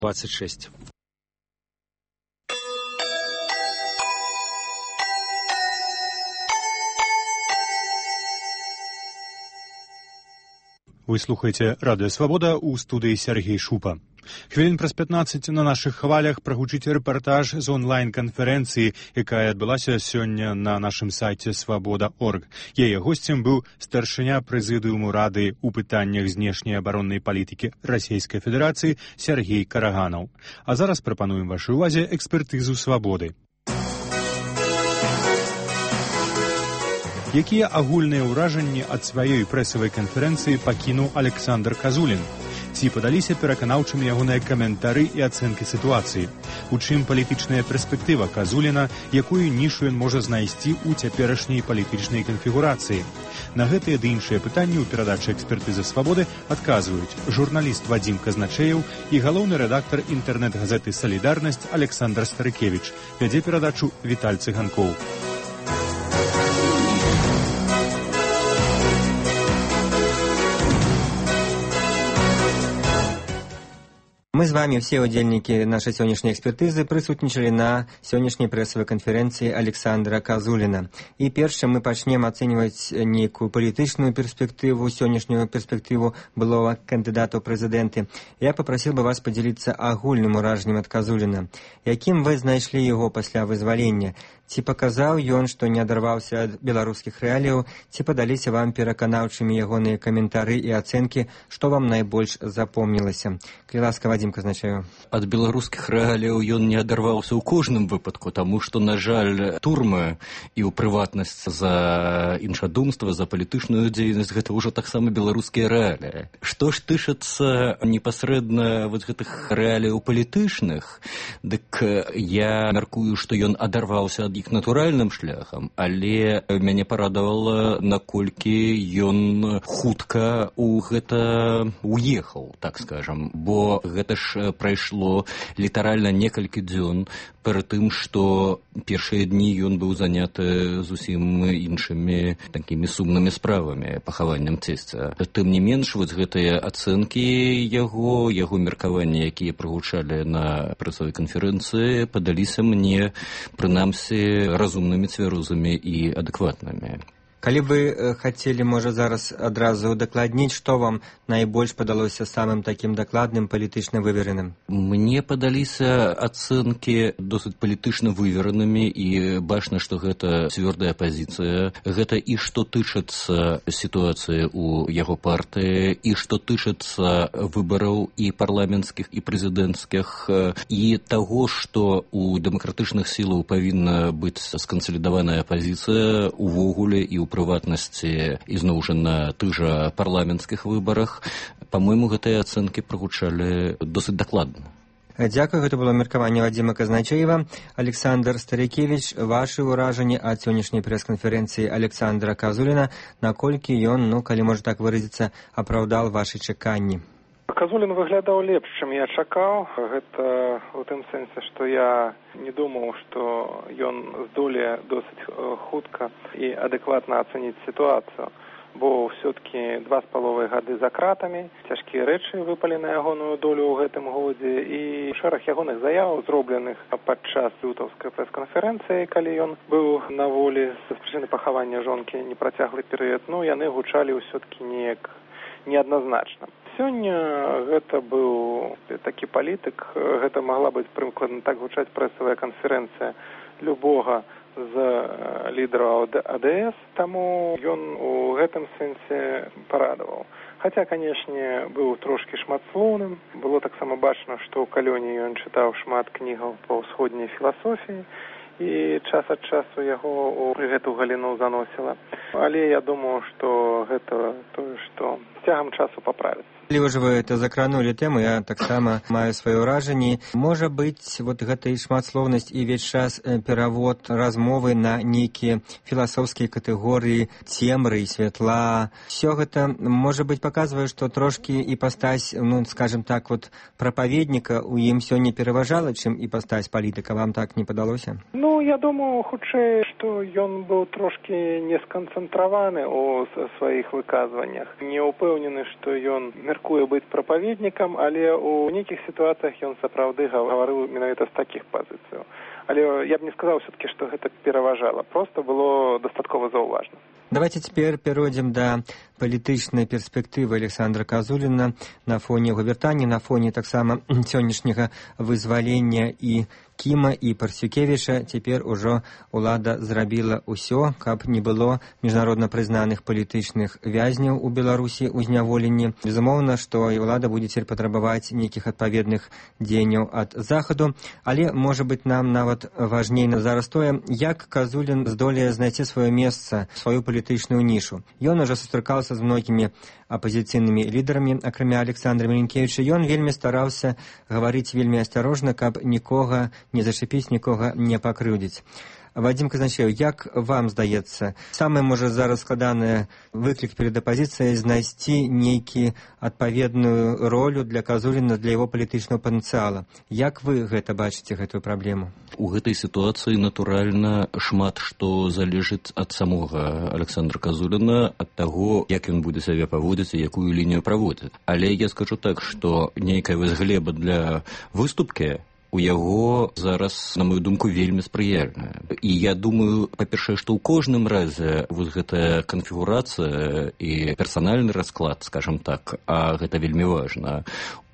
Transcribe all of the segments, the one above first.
26. Вы слухаеце Радыё Свабода, у студыі Сергей Шупа. Хвілін праз 15 на нашых хвалях прагучыць рэпартаж з онлайн-канферэнцыі, якая адбылася сёння на нашым сайце свабода.орг. Яе госцем быў старшыня прэзідыуму Рады ў пытаннях знешняй абароннай палітыкі Расійскай Федэрацыі Сергей Караганаў. А зараз прапануем вашай увазе экспертызу «Свабоды». Якія агульныя ўражанні ад сваёй прэсавай канферэнцыі пакінуў Александр Казулін? Ці падаліся пераканаўчымі ягоныя каментары і ацэнкі сітуацыі? У чым палітычная перспектыва Казуліна, якую нішу ён можа знайсці ў цяперашняй палітычнай канфігурацыі? На гэтыя ды іншыя пытанні ў перадачы экспертызы «Свабоды» адказваюць журналіст Вадзім Казначеев і галоўны рэдактар інтэрнэт-газеты «Салідарнасць» Александр Старыкевіч. Вядзе перадачу Віталь Цыганкоў. Мы з вами, все удзельнікі нашай сённяшняй экспертызы, прысутнічалі на сённяшняй прэсавай канферэнцыі Александра Казуліна. І перш чым мы пачнем ацэньваць нейкую палітычную перспектыву, сённяшнюю перспектыву былога кандыдата ў прэзідэнты, я папрасіў бы вас падзяліцца агульным уражаннем ад Казуліна. Якім вы знайшлі яго пасля вызвалення? Ці паказаў ён, што не адарваўся ад беларускіх рэаліяў, ці падаліся вам пераканаўчымі ягоныя каментары і ацэнкі, што вам найбольш запомнілася? Калі ласка, Вадзім Казначеев. Ад беларускіх рэаліяў ён не адарваўся ў кожным выпадку, таму што, на жаль, турмы і ў прыватнасць за іншадумства, за палітычную дзейнасць, гэта ўжо таксама беларускія рэаліі. Што ж тычыцца непасрэдна вось гэтых рэаліяў палітычных, дык я мяркую, што ён адарваўся ад іх натуральным шляхам, але мяне парадавала, наколькі ён хутка ў гэта уехаў, так скажам, бо гэта ж прайшло літаральна некалькі дзён перад тым, што першыя дні ён быў заняты зусім іншымі такімі сумнымі справамі, пахаваннем цесця. Тым не менш, вось гэтыя ацэнкі яго меркаванні, якія прагучалі на прэсавай канферэнцыі, падаліся мне, прынамсі, разумнымі, цвярозымі і адэкватнымі. Калі вы хацелі, можа, зараз адразу дакладніць, што вам найбольш падалося самым такім дакладным, палітычна вывереным? Мне падаліся ацэнкі досыць палітычна выверенымі, і бачна, што гэта цвёрдая пазіцыя. Гэта і што тычыцца сітуацыі ў яго партыі, і што тычыцца выбараў і парламенцкіх, і прэзідэнцкіх, і таго, што ў дэмакратычных сілаў павінна быць скансалідаваная пазіцыя увогуле і ў прыватнасці ізноў жа на тых жа парламенцкіх выбарах. Па-мойму, гэтыя ацэнкі прагучалі досыць дакладна. Дзякую, гэта было меркаванне Вадзіма Казначеева. Александр Старыкевіч, вашы ўражанні ад сённяшняй прэс-канферэнцыі Александра Казуліна, наколькі ён, калі можна так выразіцца, апраўдаў вашы чаканні? Казулін выглядаў лепш, чым я чакаў. Гэта ў тым сэнсе, што я не думаў, што ён здолее досыць хутка і адэкватна ацэніць сітуацыю. Бо ўсё-ткі 2,5 гады за кратамі, цяжкія рэчы выпалі на ягоную долю ў гэтым годзе, і шэраг ягоных заяваў, зробленых падчас лютаўскай прэс-канферэнцыі, калі ён быў на волі з прычыны пахавання жонкі непрацяглы перыяд, яны гучалі ўсё-ткі неяк неадназначна. Сёння гэта быў такі палітык, гэта магла быць прыкладна так гучаць прэсавая канферэнцыя любога з лідараў АДС, таму ён у гэтым сэнсе парадаваў. Хаця, канешне, быў трошкі шматслоўным. Было таксама бачна, што ў калёне ён чытаў шмат кнігаў па ўсходняй філасофіі, і час ад часу яго ў гэту галіну заносіла. Але я думаю, што гэта тое, што з цягам часу паправіцца. Калі ўжо вы это закранулі тэму, я таксама маю свае ўражанні. Можа быць, гэта і шматслоўнасць, і ўвесь час перавод размовы на нейкія філасофскія катэгорыі цемры і святла. Всё гэта, можа быць, паказвае, што трошкі іпастась, скажем так, прапаведніка ў ім сёння пераважала, чым іпастась палітыка. Вам так не падалося? Я думаю, хутчэй, што ён быў трошкі не сканцэнтраваны ў сваіх выказваннях. Не ўпэўнены, што ён рыскуе быць прапаведнікам, але ў нейкіх сітуацыях ён сапраўды гаварыў менавіта з такіх пазіцыяў. Але я б не сказаў все-таки, што гэта пераважала. Просто было дастаткова заўважна. Давайте теперь перейдем до палітычнай перспектывы Александра Казуліна на фоне яго вяртання, на фоне таксама сённяшняга вызвалення і Кіма і Парсюкевіча. Цяпер ужо ўлада зрабіла ўсё, каб не было міжнародна прызнаных палітычных вязняў у Беларусі ў зняволенні. Безумоўна, што і ўлада будзе цяпер патрабаваць нейкіх адпаведных дзеянняў ад захаду, але, можа быць, нам нават важней зараз тое, як Казулін здолее знайсці сваё месца, сваю палітычную нішу. Ён ужо сустракаўся з многімі апазіцыйнымі лідарамі, акрамя Александра Міленкевіча. Ён вельмі стараўся гаварыць вельмі асцярожна, каб нікога не зачапіць, нікога не пакрыўдзіць. Вадзім Казначеў, як вам здаецца, самае, можа, зараз складаны выклік перад апазіцыяй знайсці нейкі адпаведную ролю для Казуліна, для яго палітычнага патэнцыяла. Як вы гэта бачыце, гэтую праблему? У гэтай сітуацыі, натуральна, шмат што залежыць ад самога Александра Казуліна, ад таго, як ён будзе сябе паводзіць і якую лінію праводзіць. Але я скажу так, што нейкая вось глеба для выступкі у яго зараз, на мою думку, вельмі спрыяльная. І я думаю, па-першае, што ў кожным разе вось гэтая канфігурацыя і персанальны расклад, скажам так, а гэта вельмі важна,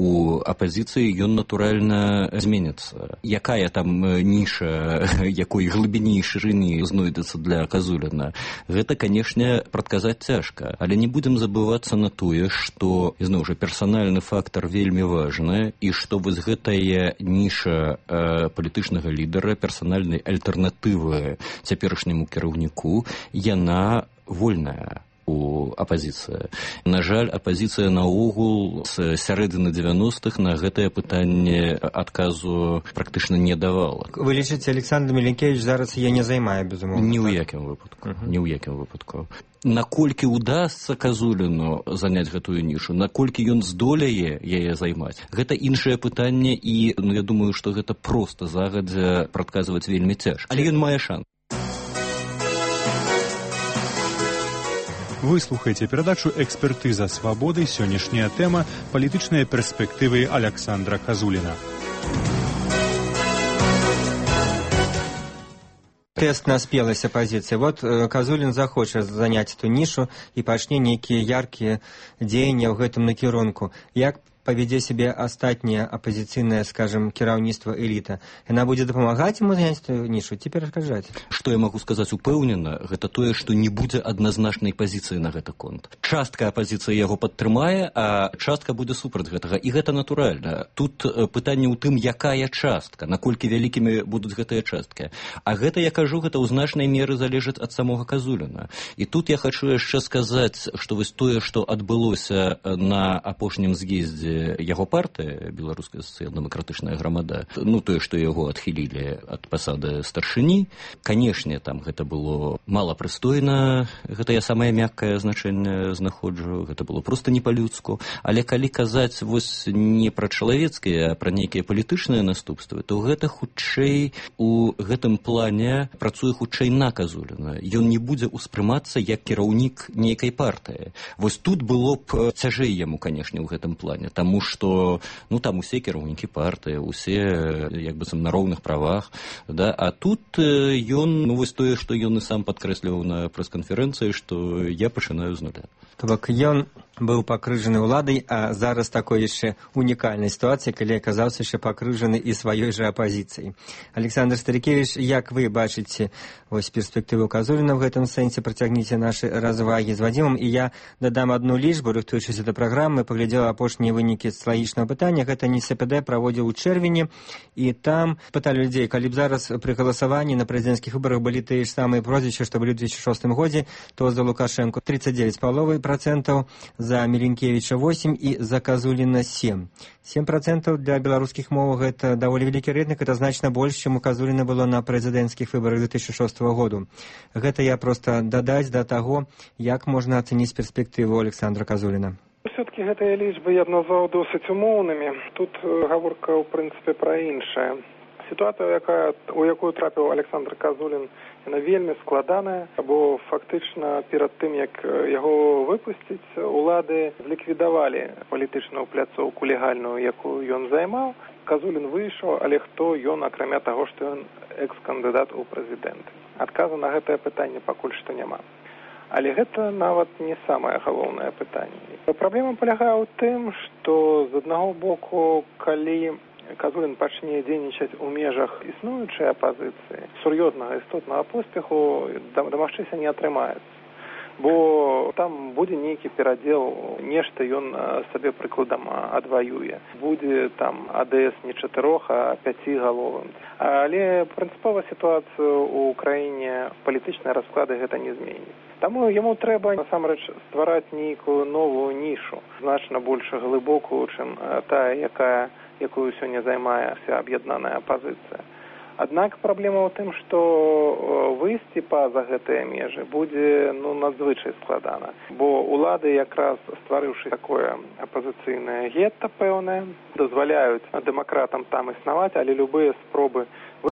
у апазіцыі ён натуральна зменіцца. Якая там ніша, якой глыбіні і шырыні знойдецца для Казуліна, гэта, канешне, прадказаць цяжка. Але не будзем забывацца на тое, што, ізноў жа, персанальны фактар вельмі важны, і што вось гэтая ніша палітычнага лідара, персанальнай альтэрнатывы цяперашняму кіраўніку, яна вольная у апазіцыі. На жаль, апазіцыя наогул з сярэдзіны 90-х на гэтае пытанне адказу практычна не давала. Вы лічыце, Александр Міленкевіч зараз яе не займае, безумоўна? Ні ў якім выпадку. Ні ў якім выпадку. Наколькі ўдасца Казуліну заняць гэтую нішу, наколькі ён здолее яе займаць, гэта іншае пытанне, і я думаю, што гэта проста загадзя прадказваць вельмі цяжка. Але ён мае шанс. Вы слухаеце перадачу «Экспертыза свабоды». Сённяшняя тэма – палітычныя перспектывы Александра Казуліна. Тест на спелость оппозиции. Вот Казулін захоча заняць эту нішу і пачне нейкія яркія дзеянні ў гэтым накірунку. Як павядзе сябе астатняе апазіцыйнае, скажем, кіраўніцтва эліта? Яна будзе дапамагаць яму заняць эту нішу ці перашкаджаць? Што я магу сказаць упэўнена, гэта тое, што не будзе адназначнай пазіцыі на гэты конт. Частка апазіцыі яго падтрымае, а частка будзе супраць гэтага. І гэта натуральна. Тут пытанне ў тым, якая частка, наколькі вялікімі будуць гэтыя часткі. А гэта, я кажу, гэта ў значнай меры залежыць ад самога Казуліна. І тут я хачу яшчэ сказаць, што вось тое, што адбылося на апошнім з'ездзе яго партыя, Беларуская сацыяльна-дэмакратычная грамада, тое, што яго адхілілі ад пасады старшыні, канешне, там гэта было малапрыстойна, гэта я самае мяккае значэнне знаходжу, гэта было проста не па-людску, але калі казаць вось не пра чалавецкія, а пра нейкія палітычныя наступствы, то гэта хутчэй у гэтым плане працуе хутчэй на Казуліна. Ён не будзе ўспрымацца як кіраўнік нейкай партыі. Вось тут было б цяжэй яму, канешне, у гэтым плане, таму што, там усе кіраўнікі партыі, усе, як быццам, на роўных правах, да? А тут ён, вось тое, што ён і сам падкрэсліваў на прэс-канферэнцыі, што я пачынаю з нуля. То бок ён быў пакрыжаны ўладай, а зараз такой яшчэ унікальнай сітуацыі, калі аказаўся яшчэ пакрыжаны і сваёй жа апазіцыяй. Александр Старыкевіч, як вы бачыце вось перспектыву Казуліна ў гэтым сэнсе? Працягніце нашы развагі з Вадзімам, і я дадам адну лічбу, рыхтуючыся да праграмы, паглядзела апошнія вынікі стратэгічнага пытання. Гэта НСПД праводзіў у чэрвені, і там пыталі людзей, калі б зараз пры галасаванні на прэзідэнцкіх выбарах былі тыя ж самыя прозвішчы, што былі ў 2006 годзе, то за Лукашэнку 39,5%, за Міленкевіча 8% і за Казуліна 7%. 7% для беларускіх моў гэта даволі вялікі рэйтынг, это значна больш, чым у Казуліна было на прэзідэнцкіх выбарах 2006 году. Гэта я проста дадаць да таго, як можна ацэніць перспектыву Александра Казуліна. Все-таки гэтыя лічбы я б назваў досыць умоўнымі. Тут гаворка, ў прынцыпе, пра іншае. Сітуацыя, у якую трапіў Александр Казулін, яна вельмі складаная, бо фактычна перад тым, як яго выпусціць, улады зліквідавалі палітычную пляцоўку легальную, якую ён займаў. Казулін выйшаў, але хто ён, акрамя таго, што ён экс-кандыдат у прэзідэнты? Адказу на гэтае пытанне пакуль што няма. Але гэта нават не самае галоўнае пытанне. Праблема палягае ў тым, што з аднаго боку, калі Казулін пачне дзейнічаць у межах існуючай апазіцыі, сур'ёзнага істотнага поспеху дамагчыся не атрымаецца. Бо там будзе нейкі перадзел, нешта ён сабе прыкладам адваюе. Будзе там АДС не 4, а 5 галовым. Але прынцыпова сітуацыю ў краіне, палітычныя расклады гэта не зменіць. Таму яму трэба насамрэч ствараць нейкую новую нішу, значна больш глыбокую, чым тая, якую сёння займае вся аб'яднаная апазіцыя. Аднак праблема ў тым, што выйсці па-за гэтыя межы будзе надзвычай складана. Бо улады, якраз стварыўшы такое апазіцыйнае гетта пэўнае, дазваляюць дэмакратам там існаваць, але любыя спробы